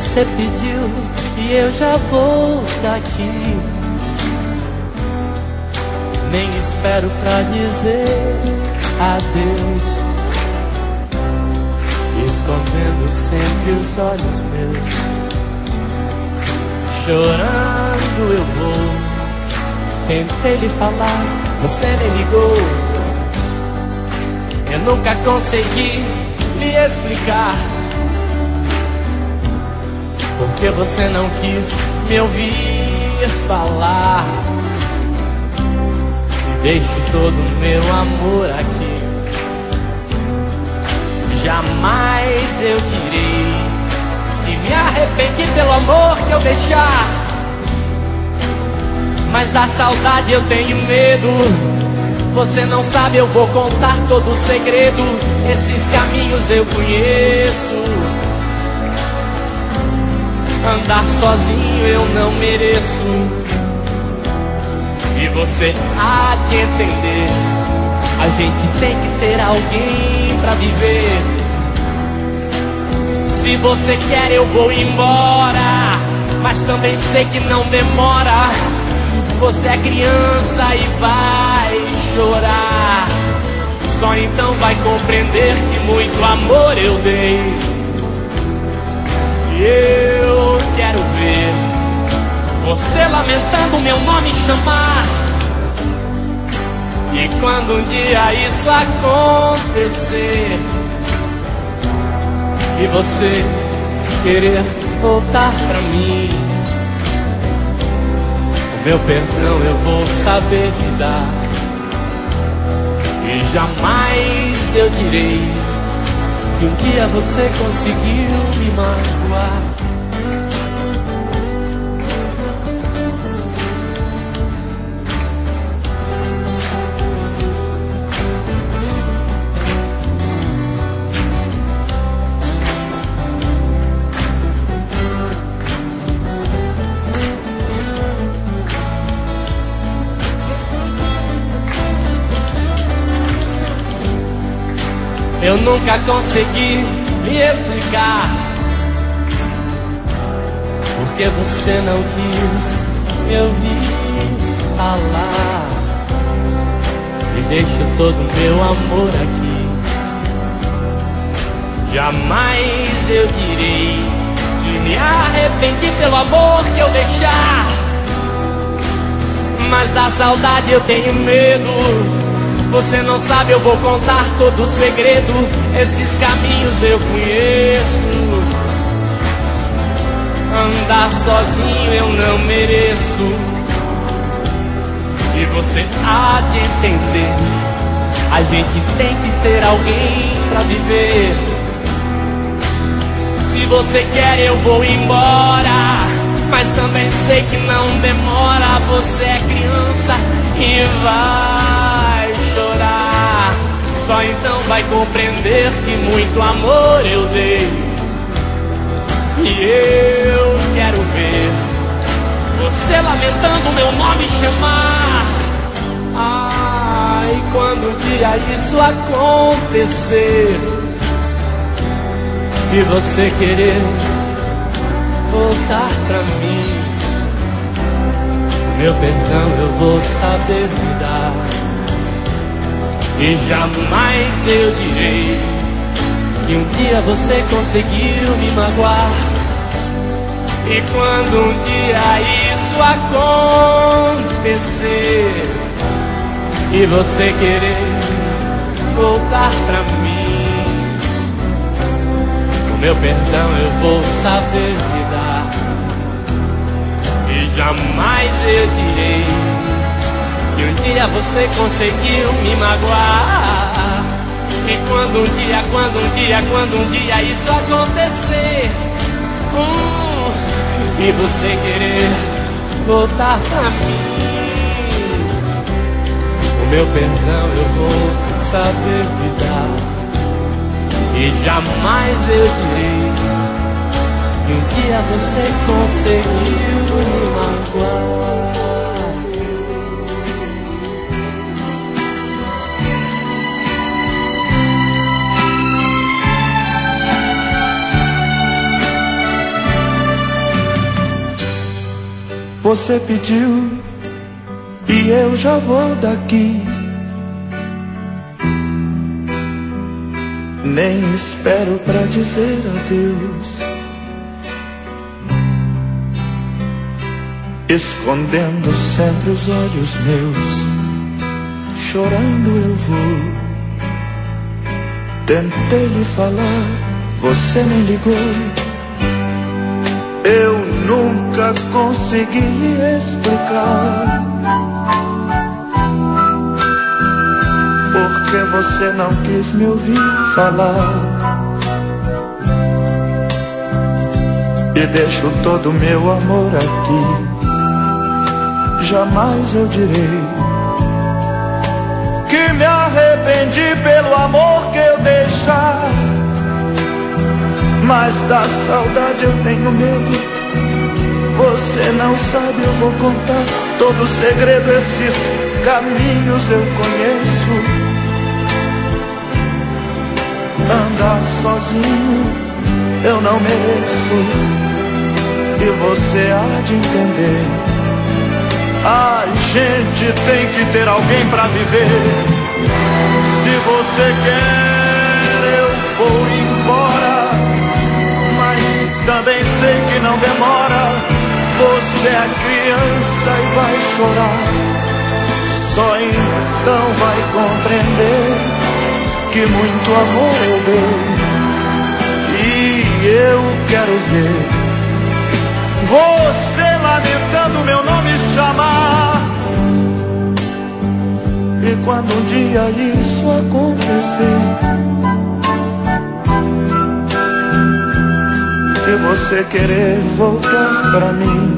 Você pediu e eu já vou daqui. Nem espero pra dizer adeus, escondendo sempre os olhos meus. Chorando eu vou. Tentei lhe falar, você nem ligou. Eu nunca consegui lhe explicar porque você não quis me ouvir falar. E deixo todo o meu amor aqui. Jamais eu direi que me arrependi pelo amor que eu deixar, mas da saudade eu tenho medo. Você não sabe, eu vou contar todo o segredo. Esses caminhos eu conheço. Andar sozinho eu não mereço. E você há de entender, a gente tem que ter alguém pra viver. Se você quer eu vou embora, mas também sei que não demora. Você é criança e vai chorar. Só então vai compreender que muito amor eu dei. E eu quero ver você lamentando meu nome chamar. E quando um dia isso acontecer e você querer voltar pra mim, o meu perdão eu vou saber lhe dar. E jamais eu direi que um dia você conseguiu me magoar. Eu nunca consegui me explicar porque você não quis me ouvir falar. E deixo todo o meu amor aqui. Jamais eu direi que me arrependi pelo amor que eu deixar, mas da saudade eu tenho medo. Você não sabe, eu vou contar todo o segredo. Esses caminhos eu conheço. Andar sozinho eu não mereço. E você há de entender, a gente tem que ter alguém pra viver. Se você quer eu vou embora, mas também sei que não demora. Você é criança e vai chorar. Só então vai compreender que muito amor eu dei. E eu quero ver você lamentando meu nome chamar. Ai, quando um dia isso acontecer e você querer voltar pra mim, meu perdão eu vou saber me dar. E jamais eu direi que um dia você conseguiu me magoar. E quando um dia isso acontecer e você querer voltar pra mim, o meu perdão eu vou saber me dar. E jamais eu direi que um dia você conseguiu me magoar. E quando um dia isso acontecer, e você querer voltar pra mim, o meu perdão eu vou saber me dar. E jamais eu direi que um dia você conseguiu me magoar. Você pediu e eu já vou daqui. Nem espero pra dizer adeus. Escondendo sempre os olhos meus, chorando eu vou. Tentei lhe falar, você nem ligou. Eu nunca consegui lhe explicar porque você não quis me ouvir falar. E deixo todo o meu amor aqui. Jamais eu direi que me arrependi pelo amor que eu deixar, mas da saudade eu tenho medo. Você não sabe, eu vou contar todo o segredo. Esses caminhos eu conheço. Andar sozinho eu não mereço, e você há de entender. A gente tem que ter alguém pra viver. Se você quer, eu vou embora, mas também sei que não demora. Você é criança e vai chorar. Só então vai compreender que muito amor eu dei. E eu quero ver você lamentando meu nome chamar. E quando um dia isso acontecer, que você querer voltar pra mim,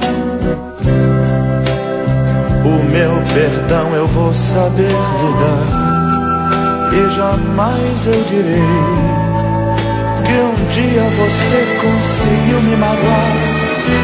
o meu perdão eu vou saber lhe dar. E jamais eu direi que um dia você conseguiu me magoar.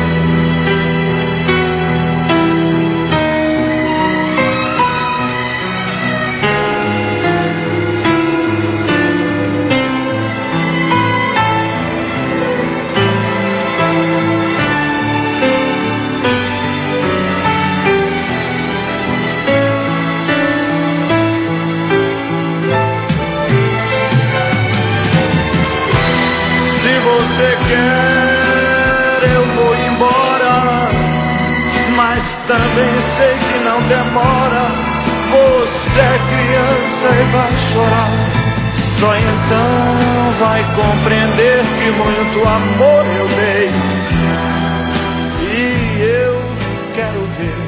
Você quer, eu vou embora, mas também sei que não demora. Você é criança e vai chorar. Só então vai compreender que muito amor eu dei. E eu quero ver